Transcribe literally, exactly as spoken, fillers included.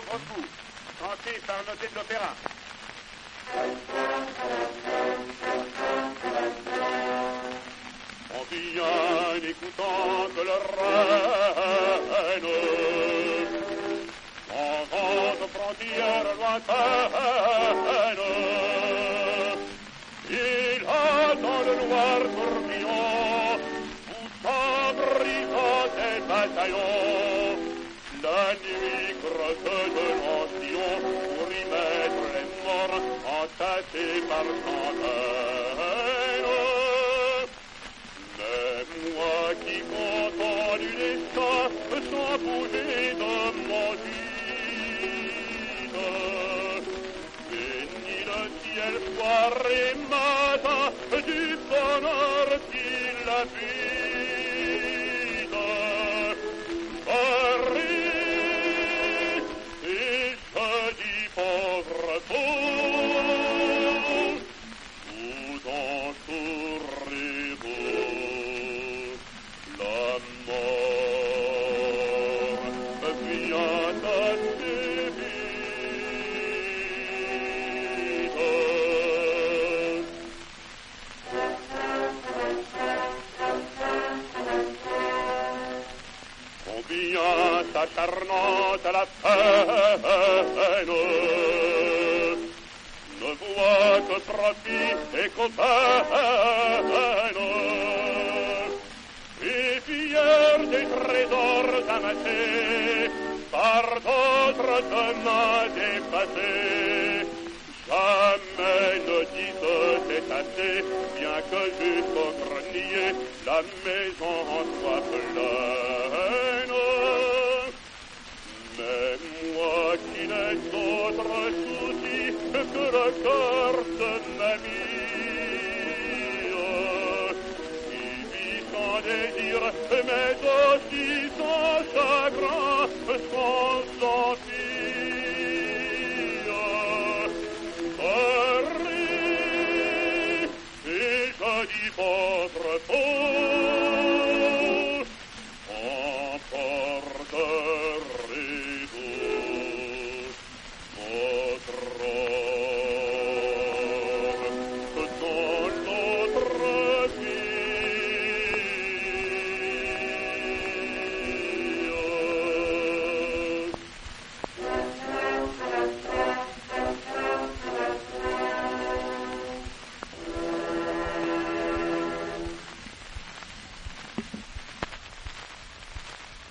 pauvre fou, chanté par un noté de l'opéra. On vient écoutant que le reine en vente aux frontières lointaines. Il attend le noir tourbillon poussant brisant des bataillons. La nuit creuse de l'ancien pour y mettre les morts entassés par centaines. Mais moi qui confondu les chats sans bouger de mon gîte, bénis le ciel soir et matin du bonheur qu'il habite. Paris, et je dis pauvre fou, vous entourez-vous, la mort vient assez vite. Combien s'acharnant à la peine ne voit que profit et qu'aubaine, et fier des trésors amassés par d'autres demain dépassés, jamais ne disent c'est assez, bien que jusqu'au grenier la maison en soit pleine. Mais moi qui n'ai d'autre souci que le cœur de ma vie, qui vit sans désir, mais aussi sans chagrin, sans envie. Paris, et je dis votre